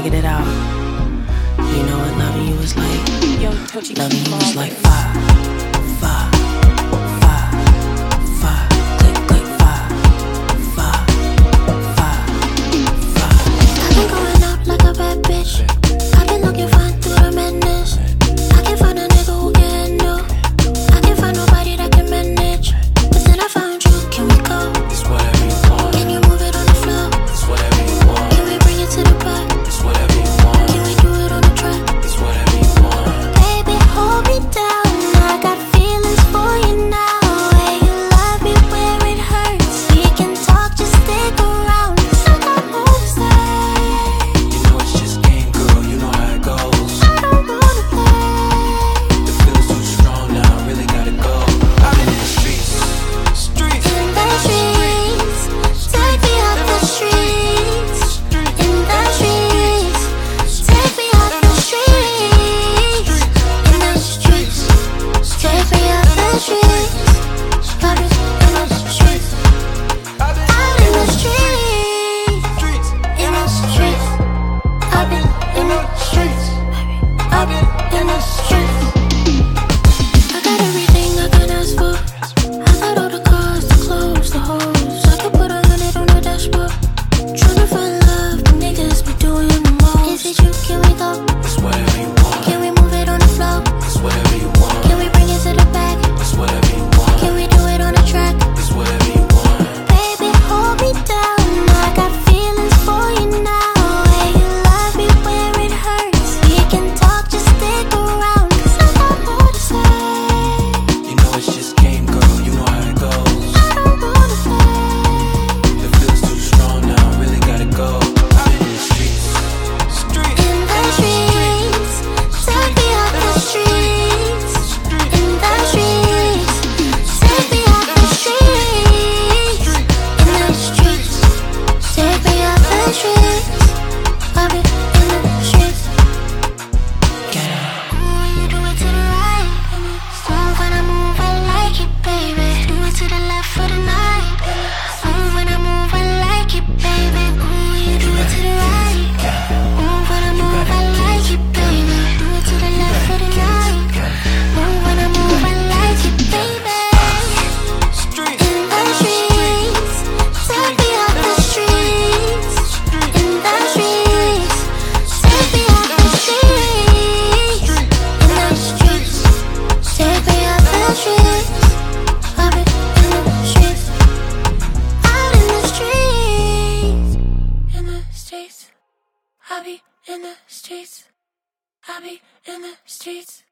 figured it out. You know what loving you was like? Loving you was like five, five, five, five, click, click, five, five, five, five. I've been going up like a bad bitch. I've been looking fine through the madness. I can't find a nigga who can handle. I can't find nobody that can manage. But then I found you, can we go? It's whatever you want. Can you move it on the floor? It's whatever you want. Can we bring it to the back? It's whatever you want. Can we do it on the track? It's whatever you want. Baby, hold me down. I got feelings for you now. Hey, you love me where it hurts. We can talk, just stick around. I got more to say. You know it's just game, girl. You know how it goes. I don't wanna play. The feel's too strong now. I really gotta go. I've been in the streets. Streets. In the streets, take me out the streets. In the streets, take me out the streets. In the streets, take me out the streets. I've been in the streets. Out in the streets. In the streets. I've been in the streets. I've been in the streets. I got everything I can ask for. I got all the cars, the clothes, the hoes. I could put 100 on the dashboard. Tryna find love, the niggas be doing the most. Is it you? Can we go? It's whatever you want. Can we move it on the floor? It's whatever you want. Can we bring it to the back? It's whatever you want. Can we do it on the track? It's whatever you want. Baby, hold me down. I got feelings for you now. Hey, you love me where it hurts. We can talk, just stick around. 'Cause I got more to say. You know it's just game, girl. You know how it goes. I don't wanna play. The feel's too strong now. I really gotta go. I've been in the streets. Streets. In the streets, take me out the streets. In the streets, take me out the streets. In the streets, take me out the streets. I've been in the streets. You do it to the right, move when I move, I like it, baby. Do it to the left for the night. Move when I move, I like it, baby. You do it to the right. Move when I move, I like it, baby. Do it to the left for the night. Move when I move, I like it, baby. Streets. In the streets, take me out the streets. In the streets, take me out the streets. In the streets, take me out the streets. I've been in the streets. Out in the streets. In the streets. I be in the streets. I be in the streets.